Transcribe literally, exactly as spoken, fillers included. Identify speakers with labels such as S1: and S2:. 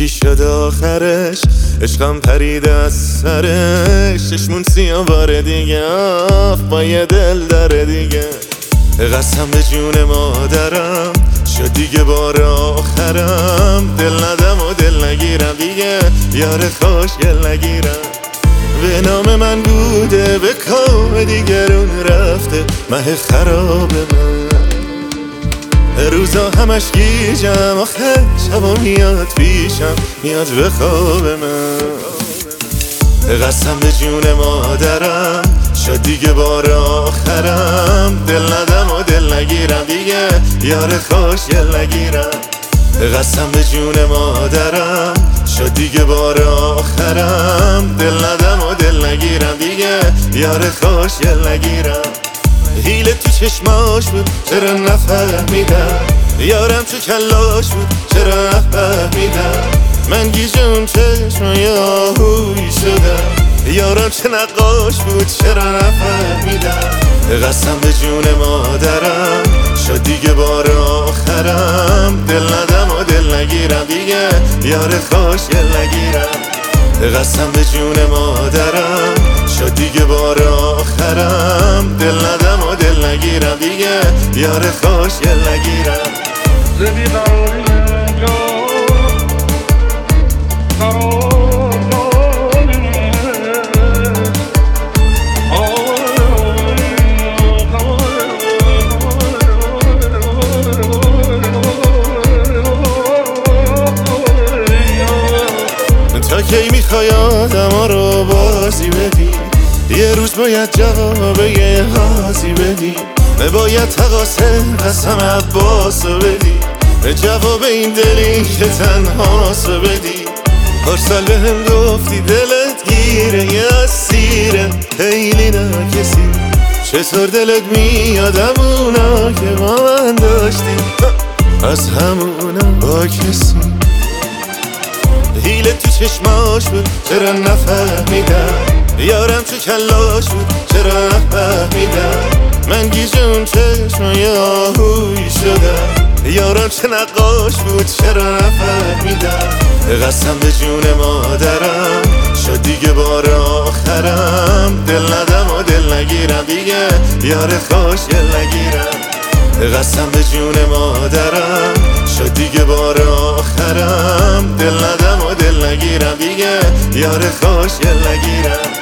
S1: چی شد آخرش؟ عشقم پرید از سرش، چشمون سیاه بار دیگه آف با یه دل داره دیگه. قسم به جون مادرم شد دیگه بار آخرم، دل ندم و دل نگیرم دیگه، یار خوشگل نگیرم. به نام من بوده به کام دیگرون رفته، مه خراب من روزا همش گیجم، آخه شبا میاد پیشم، میاد به خواب من. قسم به جون مادرم شد دیگه بار آخرم، دل ندم و دل نگیرم دیگه، یار خوشگل نگیرم. قسم به جون مادرم شد دیگه بار آخرم، دل ندم و دل نگیرم دیگه، یار خوشگل نگیرم. حیله تو چشماش بود چرا نفهمیدم، یارم تو کلاش بود چرا نفهمیدم. من گیجم چشمای آهویی شدم، یارم چه نقاش بود چرا نفهمیدم. قسم به جون مادرم شد دیگه بار آخرم، دل ندم و دل نگیرم دیگه، یار خوشگل نگیرم. قسم به جون مادرم شد دیگه بار آخرم، دل ندم و دل نگیرم دیگه، یار خوشگل نگیرم.
S2: زدی قراری اینجا قرار داری،
S1: تا کی میخوای آدما رو بازی بدی؟ یه روز باید جواب یه حاضی بدی، باید تقاسه قسم عباسو بدی، جواب این دلی که تنهاسو بدی. هر سال به هم گفتی دلت گیره یه اسیره، خیلی نکسی چطور دلت میادم اونا که با من داشتی، از همونا با کسی. حیله تو چشماش بود چرا نفهمیدم، یارم تو کلاش بود چرا نفهمیدم. من گیجم چشمای آهویی شدم، یارم چه نقاش بود چرا نفهمیدم. قسم به جون مادرم شد دیگه بار آخرم، دل ندم و دل نگیرم دیگه، یار خوشگل نگیرم. قسم به جون مادرم شد دیگه بار آخرم، دل ندم و دل نگیرم دیگه، یار خوشگل نگیرم.